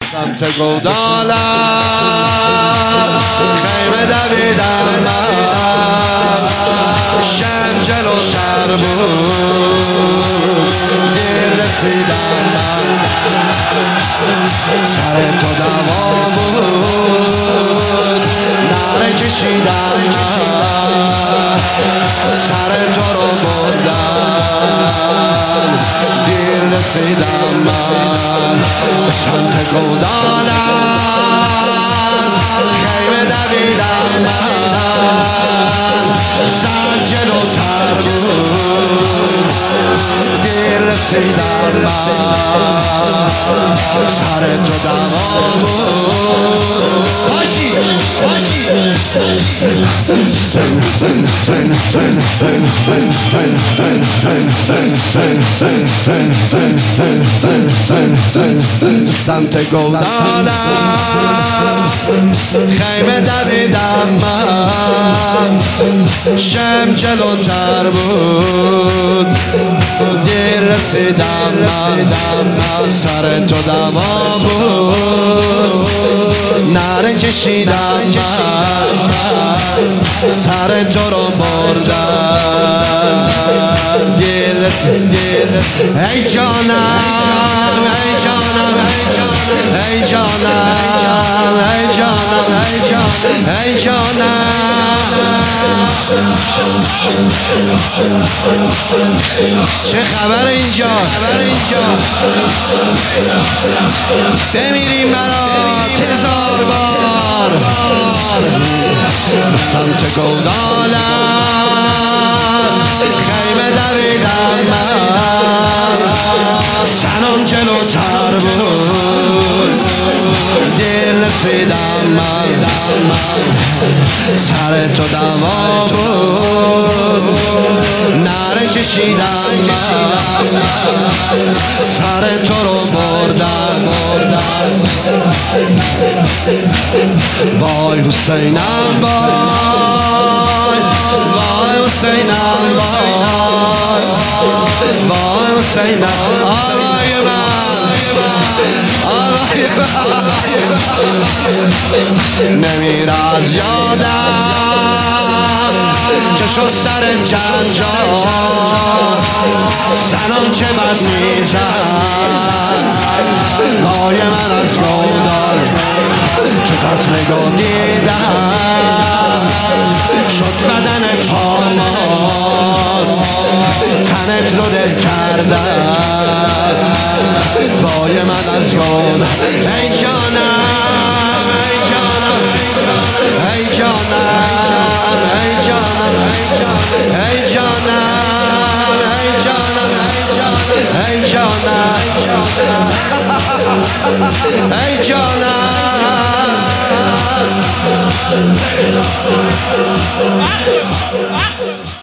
سمت گودالم خیمه دویدم من شم جلوتر بود دیر رسیدم من سر تو دوا بود نره کشیدم من سر تو رو بردم دیر رسیدم من سمت گودالم خیمه دویدم من سر جلوتر بود دیر رسیدم من سر تو دوا بود پاشی پاشی سمت گودالم خیمه دویدم من شم جلوتر بود دیر رسیدم من سر تو دوا بود نره کشیدم من سر تو رو بردم دیر رسیدم ای جانم ای جانم ای جانم ای جانم ای جانم ای جانم چه خبر اینجا بمیریم برات 1000 بار سمت گودالم خیمه دویدم من سنم جلوتر بود دیر رسیدم من سر تو دوا بود نره کشیدم من سر تو رو بردم وای حسینم وای وای حسینم وای حسینم آقای من نمیره از یادم که شد سر جنجال سنم چه بد میزد لای من از گودال تو قتل گو دیدم شد بدن پامان تنت رو دل کردم وای من از گودال ای جانم ای جانم ای جانم ای جانم ای جانم ای جانم ای جانم ای جانم